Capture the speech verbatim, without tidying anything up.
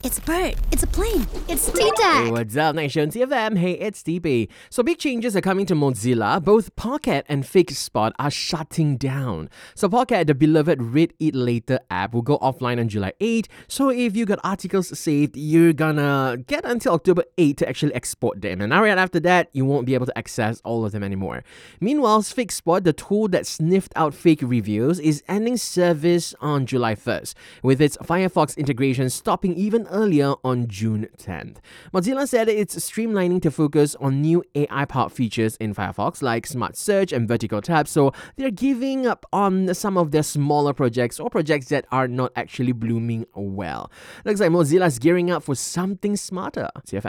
It's a bird. It's a plane. It's T-Tech. Hey, what's up, Nation T F M? Hey, it's T B. So big changes are coming to Mozilla. Both Pocket and FakeSpot are shutting down. So Pocket, the beloved Read It Later app, will go offline on July eighth. So if you got articles saved, you're gonna get until October eighth to actually export them. And right after that, you won't be able to access all of them anymore. Meanwhile, FakeSpot, the tool that sniffed out fake reviews, is ending service on July first, with its Firefox integration stopping even earlier on June tenth. Mozilla said it's streamlining to focus on new A I-powered features in Firefox like Smart Search and vertical tabs, so they're giving up on some of their smaller projects or projects that are not actually blooming well. Looks like Mozilla's gearing up for something smarter. C F M.